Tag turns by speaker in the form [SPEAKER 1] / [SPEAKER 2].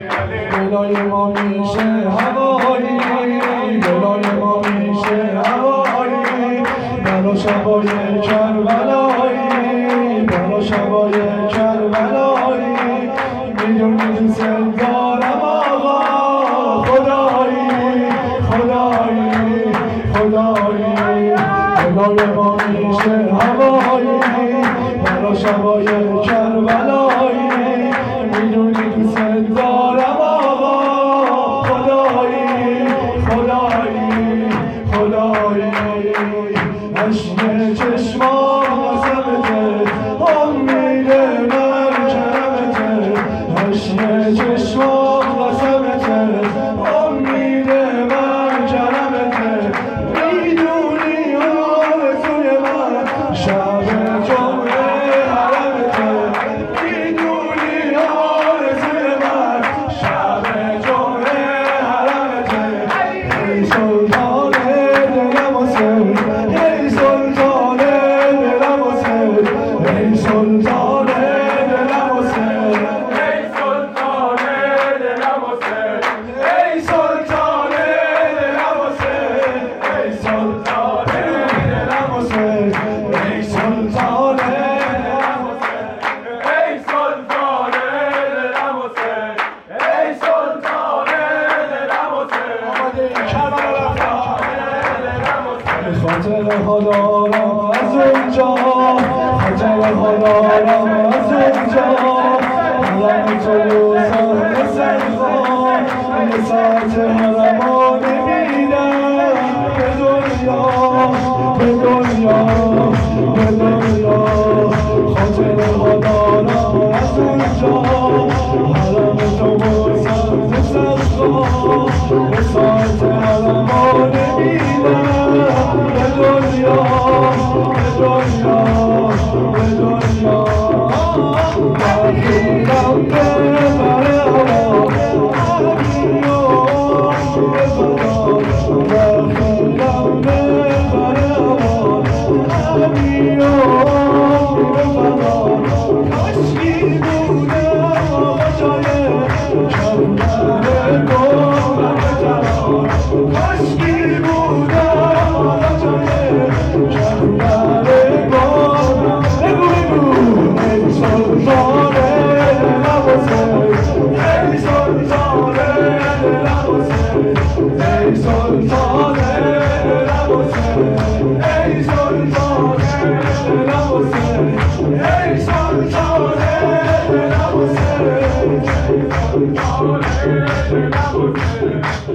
[SPEAKER 1] بلای ما میشه هوایی، بلای ما میشه هوایی، برا شبای کربلایی، برا شبای کربلایی، میدونی دوست دارم آقا خدایی، خدایی، خدایی. بلای ما میشه هوایی، برا شبای کربلایی، میدونی دوست دارم آقا خدایی، خدایی، خدایی. عشق چشمان قسمته امید من کرمته، عشق چشمان قسمته امید من کرمته، میدونی آرزوی من شب جمعه حرمته، میدونی آرزوی من شب جمعه حرمته. ای سلطان دلم و سر، ای سلطان دلم و سر، ای سلطان دلم و سر، ای سلطان دلم و سر، ای سلطان دلم و سر، ای سلطان دلم و سر، ای سلطان دلم و سر، ای سلطان دلم و سر، ای سلطان دلم و سر. آماده خاطر خدارم از اونجا، خاطر خدارم از اونجا، حرم تو بوسم مثل خان، به ساعت حرمو نمیدم به دنیا، به دنیا، به دنیا. خاطر خدارم از اونجا، حرم تو بوسم مثل خان، به ساعت حرمو نمیدم به دنیا، به دنیا، به دنیا. بخیلم ببره هوا همیو به خدا، بخیلم ببره هوا همیو به خدا. کاشکی بودم آقا جای کمتر گفتم تنها، کاشکی بودم آقا جای کمتر گفتم. بگو بگو ای سلطان دلم و سر، ای سلطان دلم و سر، ای سلطان دلم و سر، ای سلطان دلم و سر، ای سلطان دلم و سر، ای سلطان دلم و سر.